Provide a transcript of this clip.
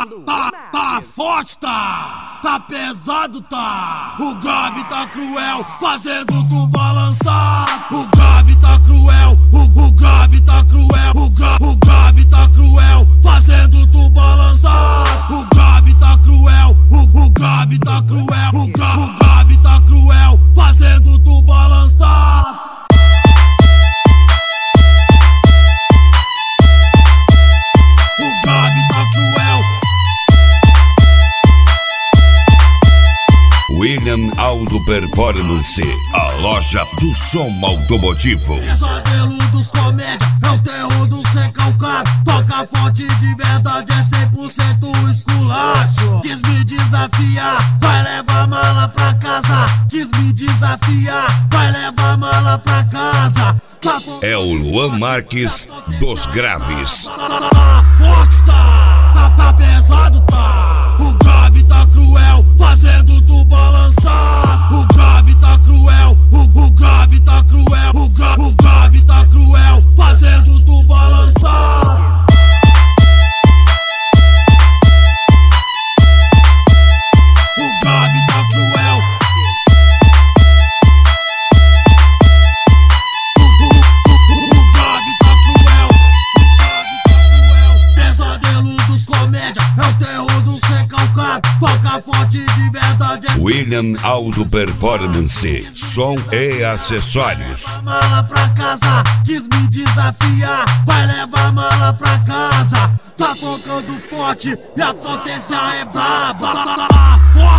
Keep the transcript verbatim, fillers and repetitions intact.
tá, tá forte, tá, tá pesado, tá. O grave tá cruel, fazendo tu balançar. O grave tá cruel, o, o grave tá cruel, o, gra, o grave tá cruel, fazendo tu balançar. O grave tá cruel, o, o grave tá cruel, o, gra, o grave tá cruel, fazendo tu balançar. William Auto Performance, a loja do som automotivo. Pesadelo dos comédia, é o terror do ser calcado. Toca forte de verdade, é cem por cento esculacho. Quis me desafiar, vai levar mala pra casa. Quis me desafiar, vai levar mala pra casa. É o Luan Marques dos Graves. Tá forte, tá, tá, tá pesado, tá. O grave tá cruel, fazendo tu balançar. O grave tá cruel, o, o grave tá cruel, o, gra, o grave tá cruel, fazendo tu balançar. O grave tá cruel. O, o, o, o grave tá cruel. O grave tá cruel. Pesadelo dos comédia, é o terror do ser calcado. Toca forte de verdade. William Auto Performance, som e acessórios. Vai levar mala pra casa, quis me desafiar, vai levar mala pra casa. Tá tocando forte e a potência é braba. Forte.